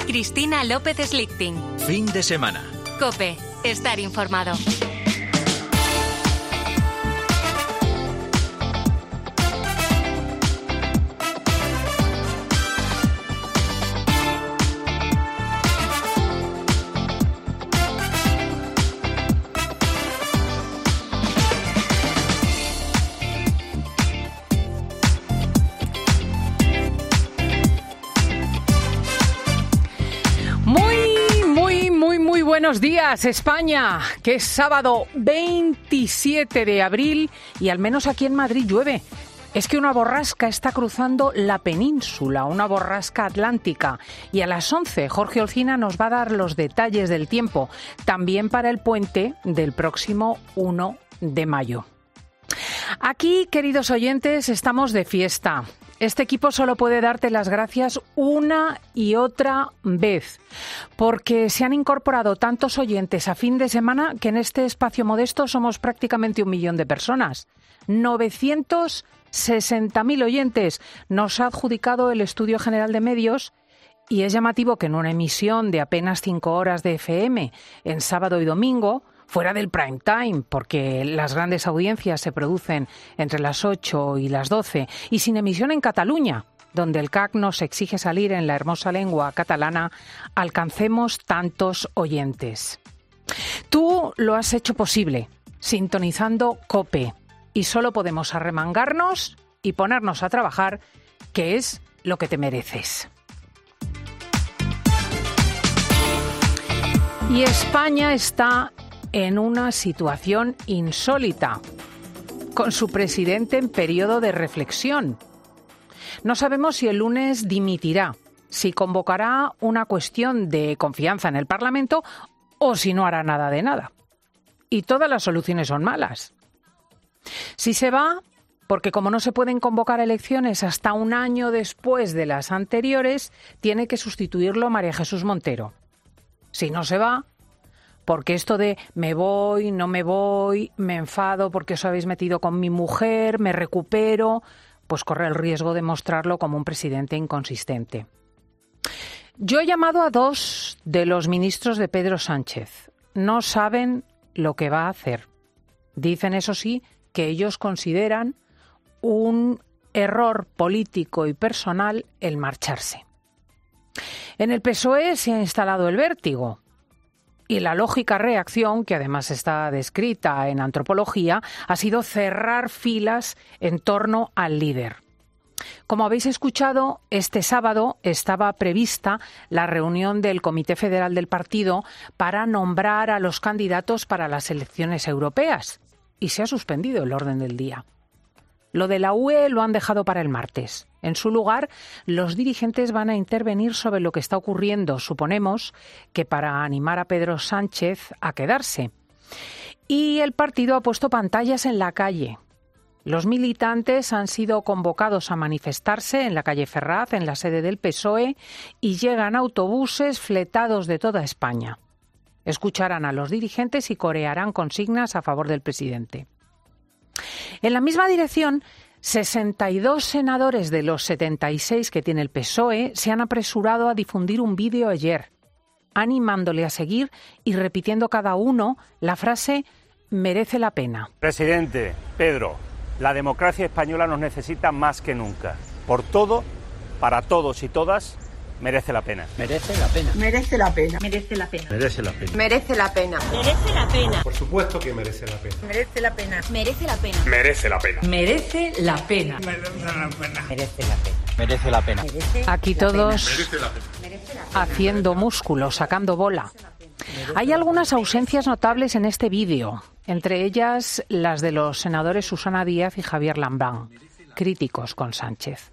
Cristina López Slichting. Fin de semana. COPE. Estar informado. Buenos días, España, que es sábado 27 de abril y al menos aquí en Madrid llueve. Es que una borrasca está cruzando la península, una borrasca atlántica. Y a las 11, Jorge Olcina nos va a dar los detalles del tiempo, también para el puente del próximo 1 de mayo. Aquí, queridos oyentes, estamos de fiesta. Este equipo solo puede darte las gracias una y otra vez, porque se han incorporado tantos oyentes a fin de semana que en este espacio modesto somos prácticamente 1 millón de personas. 960.000 oyentes nos ha adjudicado el Estudio General de Medios y es llamativo que en una emisión de apenas 5 horas de FM en sábado y domingo, fuera del prime time, porque las grandes audiencias se producen entre las 8 y las 12, y sin emisión en Cataluña, donde el CAC nos exige salir en la hermosa lengua catalana, alcancemos tantos oyentes. Tú lo has hecho posible, sintonizando COPE, y solo podemos arremangarnos y ponernos a trabajar, que es lo que te mereces. Y España está en una situación insólita, con su presidente en periodo de reflexión. No sabemos si el lunes dimitirá, si convocará una cuestión de confianza en el Parlamento o si no hará nada de nada. Y todas las soluciones son malas. Si se va, porque como no se pueden convocar elecciones hasta un año después de las anteriores, tiene que sustituirlo María Jesús Montero. Si no se va, porque esto de me voy, no me voy, me enfado porque os habéis metido con mi mujer, me recupero, pues corre el riesgo de mostrarlo como un presidente inconsistente. Yo he llamado a 2 de los ministros de Pedro Sánchez. No saben lo que va a hacer. Dicen, eso sí, que ellos consideran un error político y personal el marcharse. En el PSOE se ha instalado el vértigo. Y la lógica reacción, que además está descrita en antropología, ha sido cerrar filas en torno al líder. Como habéis escuchado, este sábado estaba prevista la reunión del Comité Federal del Partido para nombrar a los candidatos para las elecciones europeas. Y se ha suspendido el orden del día. Lo de la UE lo han dejado para el martes. En su lugar, los dirigentes van a intervenir sobre lo que está ocurriendo, suponemos, que para animar a Pedro Sánchez a quedarse. Y el partido ha puesto pantallas en la calle. Los militantes han sido convocados a manifestarse en la calle Ferraz, en la sede del PSOE, y llegan autobuses fletados de toda España. Escucharán a los dirigentes y corearán consignas a favor del presidente. En la misma dirección, 62 senadores de los 76 que tiene el PSOE se han apresurado a difundir un vídeo ayer, animándole a seguir y repitiendo cada uno la frase «merece la pena». Presidente, Pedro, la democracia española nos necesita más que nunca. Por todo, para todos y todas, merece la pena. Merece la pena. Merece la pena. Merece la pena. Merece la pena. Merece la pena. Merece la pena. Por supuesto que merece la pena. Merece la pena. Merece la pena. Merece la pena. Merece la pena. Merece la pena. Merece la pena. Merece la pena. Aquí todos haciendo músculo, sacando bola. Hay algunas ausencias notables en este vídeo, entre ellas las de los senadores Susana Díaz y Javier Lambrán, críticos con Sánchez.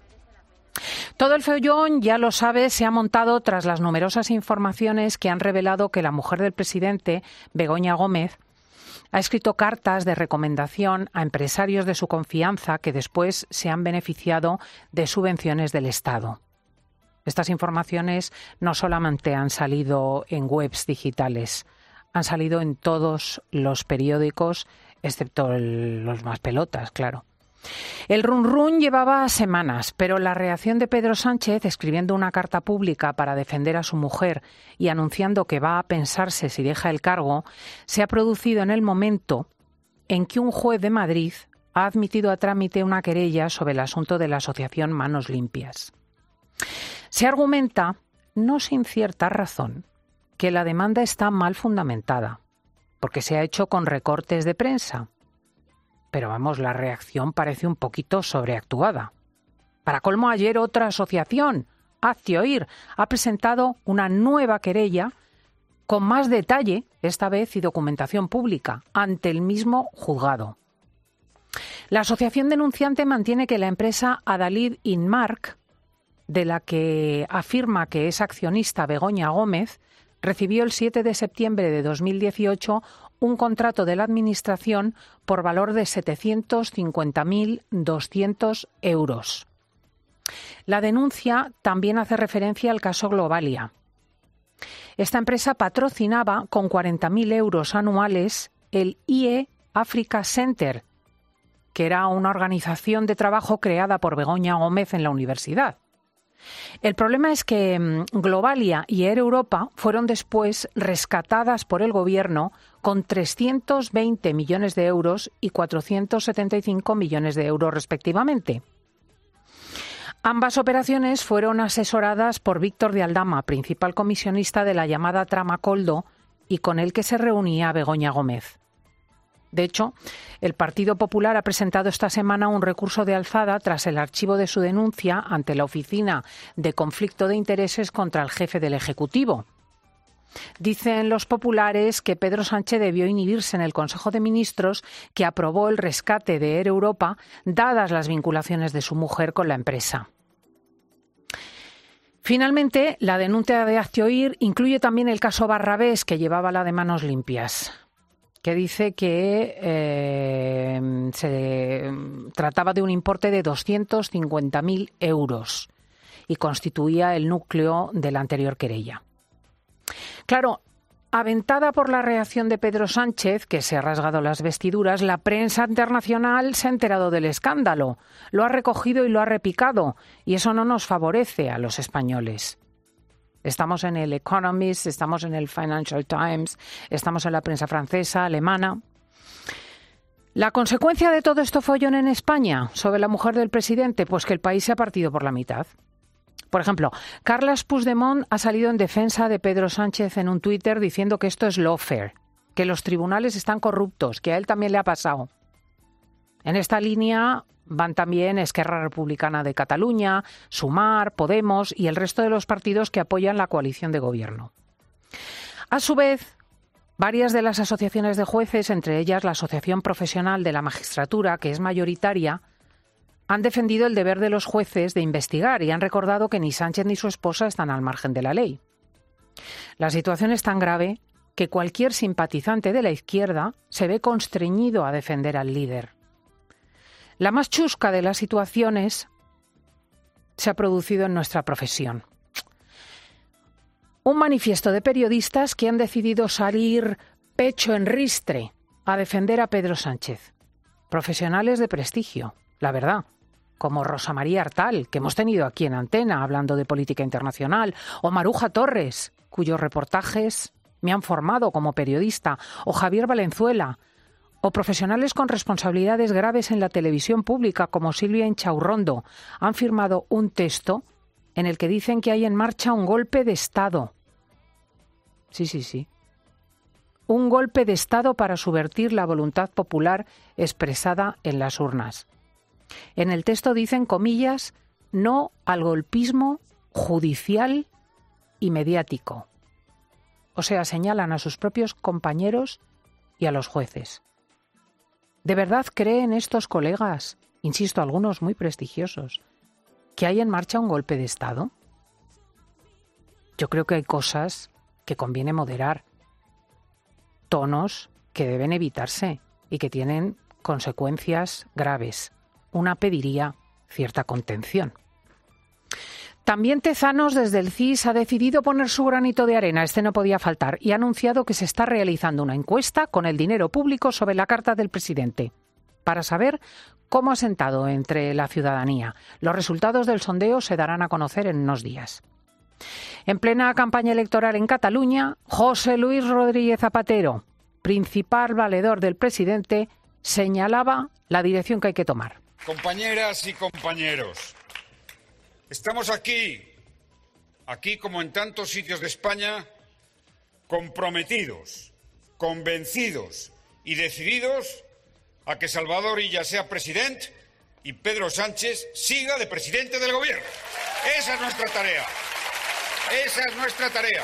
Todo el follón, ya lo sabes, se ha montado tras las numerosas informaciones que han revelado que la mujer del presidente, Begoña Gómez, ha escrito cartas de recomendación a empresarios de su confianza que después se han beneficiado de subvenciones del Estado. Estas informaciones no solamente han salido en webs digitales, han salido en todos los periódicos, excepto los más pelotas, claro. El run llevaba semanas, pero la reacción de Pedro Sánchez, escribiendo una carta pública para defender a su mujer y anunciando que va a pensarse si deja el cargo, se ha producido en el momento en que un juez de Madrid ha admitido a trámite una querella sobre el asunto de la asociación Manos Limpias. Se argumenta, no sin cierta razón, que la demanda está mal fundamentada, porque se ha hecho con recortes de prensa. Pero vamos, la reacción parece un poquito sobreactuada. Para colmo, ayer otra asociación, Hazte Oír, ha presentado una nueva querella con más detalle, esta vez, y documentación pública, ante el mismo juzgado. La asociación denunciante mantiene que la empresa Adalid Inmark, de la que afirma que es accionista Begoña Gómez, recibió el 7 de septiembre de 2018 un contrato de la Administración por valor de 750.200 euros. La denuncia también hace referencia al caso Globalia. Esta empresa patrocinaba con 40.000 euros anuales el IE Africa Center, que era una organización de trabajo creada por Begoña Gómez en la universidad. El problema es que Globalia y Air Europa fueron después rescatadas por el Gobierno con 320 millones de euros y 475 millones de euros respectivamente. Ambas operaciones fueron asesoradas por Víctor de Aldama, principal comisionista de la llamada trama Coldo, y con el que se reunía Begoña Gómez. De hecho, el Partido Popular ha presentado esta semana un recurso de alzada tras el archivo de su denuncia ante la Oficina de Conflicto de Intereses contra el jefe del Ejecutivo. Dicen los populares que Pedro Sánchez debió inhibirse en el Consejo de Ministros que aprobó el rescate de Air Europa, dadas las vinculaciones de su mujer con la empresa. Finalmente, la denuncia de Hazte Oír incluye también el caso Barrabés, que llevaba la de Manos Limpias, que dice que se trataba de un importe de 250.000 euros y constituía el núcleo de la anterior querella. Claro, aventada por la reacción de Pedro Sánchez, que se ha rasgado las vestiduras, la prensa internacional se ha enterado del escándalo, lo ha recogido y lo ha repicado, y eso no nos favorece a los españoles. Estamos en el Economist, estamos en el Financial Times, estamos en la prensa francesa, alemana. ¿La consecuencia de todo esto follón en España sobre la mujer del presidente? Pues que el país se ha partido por la mitad. Por ejemplo, Carles Puigdemont ha salido en defensa de Pedro Sánchez en un Twitter diciendo que esto es lawfare, que los tribunales están corruptos, que a él también le ha pasado. En esta línea van también Esquerra Republicana de Cataluña, Sumar, Podemos y el resto de los partidos que apoyan la coalición de gobierno. A su vez, varias de las asociaciones de jueces, entre ellas la Asociación Profesional de la Magistratura, que es mayoritaria, han defendido el deber de los jueces de investigar y han recordado que ni Sánchez ni su esposa están al margen de la ley. La situación es tan grave que cualquier simpatizante de la izquierda se ve constreñido a defender al líder. La más chusca de las situaciones se ha producido en nuestra profesión. Un manifiesto de periodistas que han decidido salir pecho en ristre a defender a Pedro Sánchez. Profesionales de prestigio, la verdad, como Rosa María Artal, que hemos tenido aquí en Antena hablando de política internacional, o Maruja Torres, cuyos reportajes me han formado como periodista, o Javier Valenzuela, o profesionales con responsabilidades graves en la televisión pública como Silvia Inchaurrondo, han firmado un texto en el que dicen que hay en marcha un golpe de Estado. Sí. Un golpe de Estado para subvertir la voluntad popular expresada en las urnas. En el texto dicen, comillas, no al golpismo judicial y mediático. O sea, señalan a sus propios compañeros y a los jueces. ¿De verdad creen estos colegas, insisto, algunos muy prestigiosos, que hay en marcha un golpe de Estado? Yo creo que hay cosas que conviene moderar, tonos que deben evitarse y que tienen consecuencias graves. Una pediría cierta contención. También Tezanos, desde el CIS, ha decidido poner su granito de arena, este no podía faltar, y ha anunciado que se está realizando una encuesta con el dinero público sobre la carta del presidente, para saber ¿Cómo ha sentado entre la ciudadanía? Los resultados del sondeo se darán a conocer en unos días. En plena campaña electoral en Cataluña, José Luis Rodríguez Zapatero, principal valedor del presidente, señalaba la dirección que hay que tomar. Compañeras y compañeros, estamos aquí como en tantos sitios de España, comprometidos, convencidos y decididos a que Salvador Illa sea presidente y Pedro Sánchez siga de presidente del gobierno. Esa es nuestra tarea. Esa es nuestra tarea.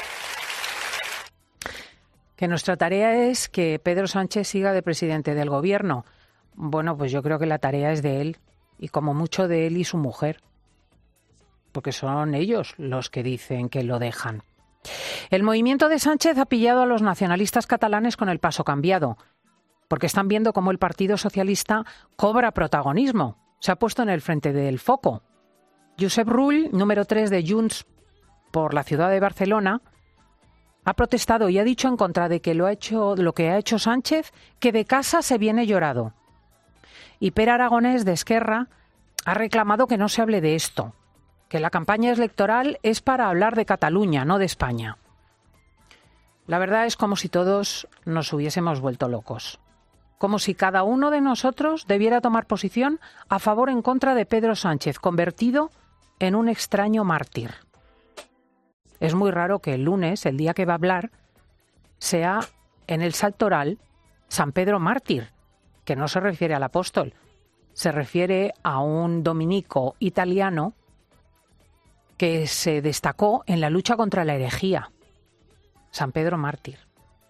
Que nuestra tarea es que Pedro Sánchez siga de presidente del gobierno. Bueno, pues yo creo que la tarea es de él, y como mucho de él y su mujer, porque son ellos los que dicen que lo dejan. El movimiento de Sánchez ha pillado a los nacionalistas catalanes con el paso cambiado, porque están viendo cómo el Partido Socialista cobra protagonismo. Se ha puesto en el frente del foco. Josep Rull, número 3 de Junts por la ciudad de Barcelona, ha protestado y ha dicho en contra de que lo que ha hecho Sánchez, que de casa se viene llorado. Y Pere Aragonés, de Esquerra, ha reclamado que no se hable de esto, que la campaña electoral es para hablar de Cataluña, no de España. La verdad es como si todos nos hubiésemos vuelto locos. Como si cada uno de nosotros debiera tomar posición a favor o en contra de Pedro Sánchez, convertido en un extraño mártir. Es muy raro que el lunes, el día que va a hablar, sea en el Saltoral San Pedro Mártir, que no se refiere al apóstol, se refiere a un dominico italiano que se destacó en la lucha contra la herejía. San Pedro Mártir.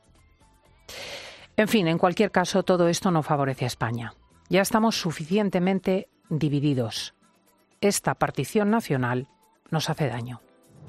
En fin, en cualquier caso, todo esto no favorece a España. Ya estamos suficientemente divididos. Esta partición nacional nos hace daño.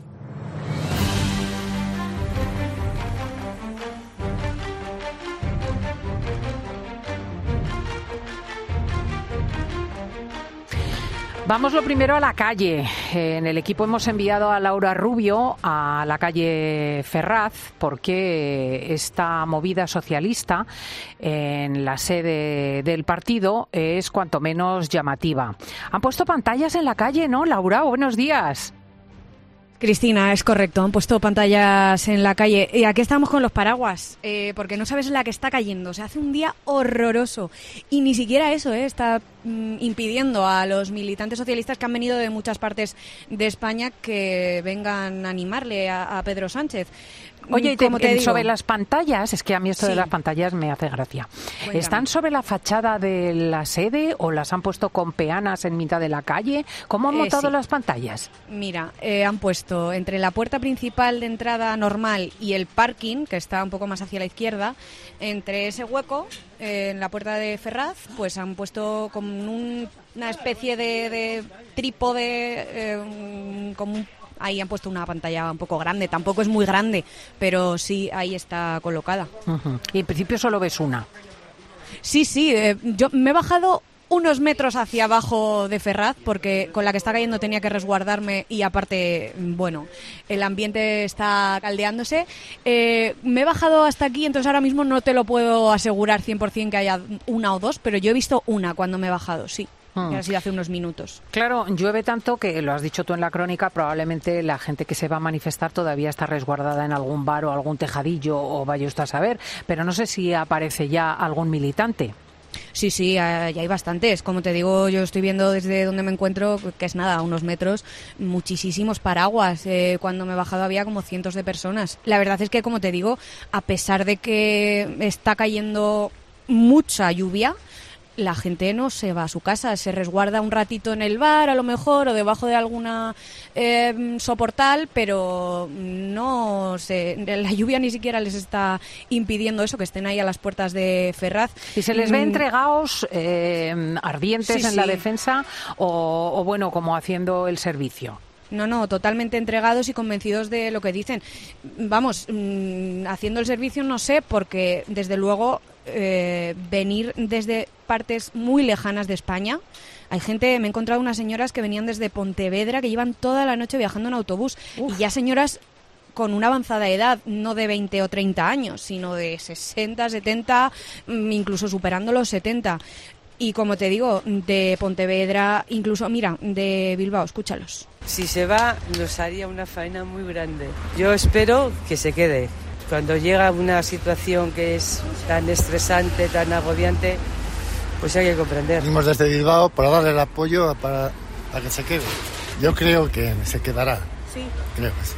Vamos lo primero a la calle. En el equipo hemos enviado a Laura Rubio a la calle Ferraz porque esta movida socialista en la sede del partido es cuanto menos llamativa. Han puesto pantallas en la calle, ¿no, Laura? Buenos días. Cristina, es correcto, han puesto pantallas en la calle y aquí estamos con los paraguas, porque no sabes la que está cayendo, se hace un día horroroso y ni siquiera eso está impidiendo a los militantes socialistas que han venido de muchas partes de España que vengan a animarle a Pedro Sánchez. Oye, como te digo, sobre las pantallas, es que a mí esto sí, de las pantallas me hace gracia. Cuéntame. ¿Están sobre la fachada de la sede o las han puesto con peanas en mitad de la calle? ¿Cómo han montado sí, las pantallas? Mira, han puesto entre la puerta principal de entrada normal y el parking, que está un poco más hacia la izquierda, entre ese hueco, en la puerta de Ferraz, pues han puesto como una especie de trípode, ahí han puesto una pantalla un poco grande, tampoco es muy grande, pero sí, ahí está colocada. Uh-huh. Y en principio solo ves una. Sí, yo me he bajado unos metros hacia abajo de Ferraz porque con la que está cayendo tenía que resguardarme y aparte, bueno, el ambiente está caldeándose. Me he bajado hasta aquí, entonces ahora mismo no te lo puedo asegurar 100% que haya una o dos, pero yo he visto una cuando me he bajado, sí. Que ha sido hace unos minutos. Claro, llueve tanto que, lo has dicho tú en la crónica, probablemente la gente que se va a manifestar todavía está resguardada en algún bar o algún tejadillo o vaya usted a saber, pero no sé si aparece ya algún militante. Sí, ya hay bastantes. Como te digo, yo estoy viendo desde donde me encuentro, que es nada, a unos metros, muchísimos paraguas. Cuando me he bajado había como cientos de personas. La verdad es que, como te digo, a pesar de que está cayendo mucha lluvia, la gente no se va a su casa, se resguarda un ratito en el bar a lo mejor o debajo de alguna soportal, pero no la lluvia ni siquiera les está impidiendo eso, que estén ahí a las puertas de Ferraz. ¿Y se les ve entregados, ardientes en la defensa o bueno, como haciendo el servicio? No, totalmente entregados y convencidos de lo que dicen. Vamos, haciendo el servicio no sé, porque desde luego venir desde partes muy lejanas de España. Hay gente, me he encontrado unas señoras que venían desde Pontevedra, que llevan toda la noche viajando en autobús. Uf. Y ya señoras con una avanzada edad, no de 20 o 30 años, sino de 60, 70, incluso superando los 70. Y como te digo, de Pontevedra, incluso, mira, de Bilbao, escúchalos. Si se va, nos haría una faena muy grande. Yo espero que se quede. Cuando llega una situación que es tan estresante, tan agobiante, pues hay que comprender. Venimos desde Bilbao para darle el apoyo para que se quede. Yo creo que se quedará. Sí. Creo que sí.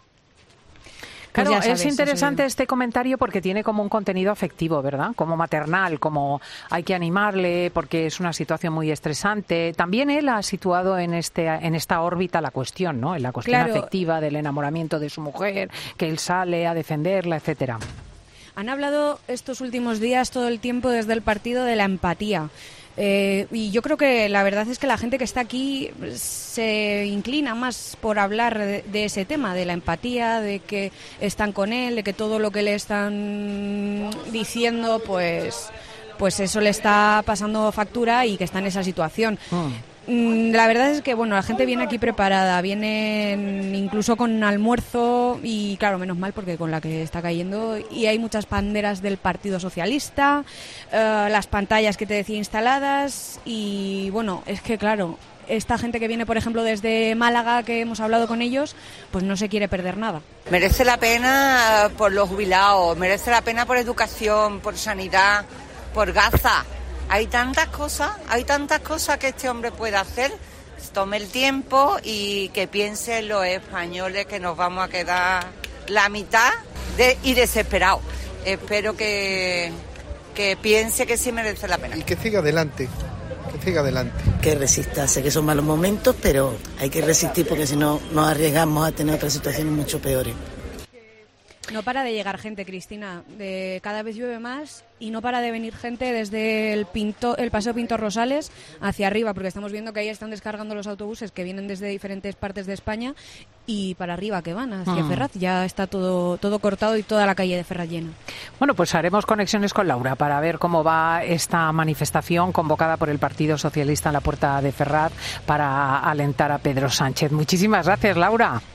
Claro, Pues ya es sabes, interesante este comentario porque tiene como un contenido afectivo, ¿verdad? Como maternal, como hay que animarle porque es una situación muy estresante. También él ha situado en esta órbita la cuestión, ¿no? En la cuestión afectiva del enamoramiento de su mujer, que él sale a defenderla, etcétera. Han hablado estos últimos días todo el tiempo desde el partido de la empatía. Y yo creo que la verdad es que la gente que está aquí se inclina más por hablar de ese tema, de la empatía, de que están con él, de que todo lo que le están diciendo, pues eso le está pasando factura y que está en esa situación. La verdad es que la gente viene aquí preparada, vienen incluso con almuerzo y claro, menos mal porque con la que está cayendo, y hay muchas banderas del Partido Socialista, las pantallas que te decía instaladas, y es que claro, esta gente que viene por ejemplo desde Málaga, que hemos hablado con ellos, pues no se quiere perder nada. Merece la pena por los jubilados, merece la pena por educación, por sanidad, por Gaza. Hay tantas cosas que este hombre puede hacer. Tome el tiempo y que piensen los españoles que nos vamos a quedar la mitad y desesperados. Espero que piense que sí merece la pena. Y que siga adelante, Que resista, sé que son malos momentos, pero hay que resistir porque si no nos arriesgamos a tener otras situaciones mucho peores. No para de llegar gente, Cristina, cada vez llueve más y no para de venir gente desde el Paseo Pintor Rosales hacia arriba, porque estamos viendo que ahí están descargando los autobuses que vienen desde diferentes partes de España y para arriba que van, hacia Ferraz. Ya está todo cortado y toda la calle de Ferraz llena. Bueno, pues haremos conexiones con Laura para ver cómo va esta manifestación convocada por el Partido Socialista en la puerta de Ferraz para alentar a Pedro Sánchez. Muchísimas gracias, Laura.